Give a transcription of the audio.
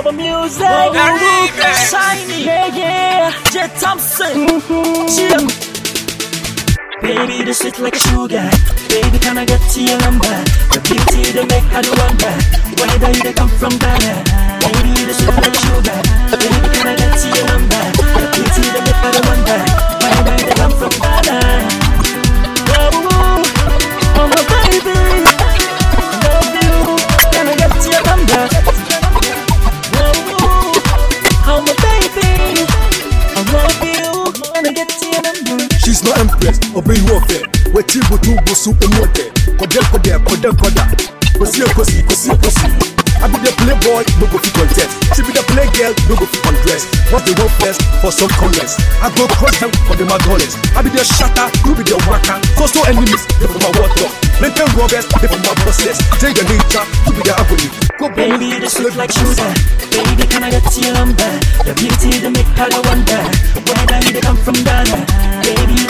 Bubba Music, Shiny, yeah, Jet Thompson, Jim. Baby, this is like a sugar. Baby, can I get to your number? The beauty they make I do wonder. Whether you come from Ghana. Baby, this is like a sugar. Baby, can I get to your number? The beauty they make I do wonder. Whether you come from Ghana. Oh my baby, I love you. Can I get to your number? Oh my baby, I love you. Can I get to your number? She's not impressed, obey warfare. Where Tibu Tubu super mote. Koda. Kosi. I be the playboy, no go fit contest. She be the play girl, no go fit undress. What they want first for some comments. I go cross them for the McDonald's. I be the shatter, you be the whacker. So enemies, they from my water. Lincoln robbers, they from my bosses. Take the nature, you be the agony. Go baby, this look like sugar. Baby, can I get to your number? The beauty, the make I wonder. Whether you come from Ghana. Baby,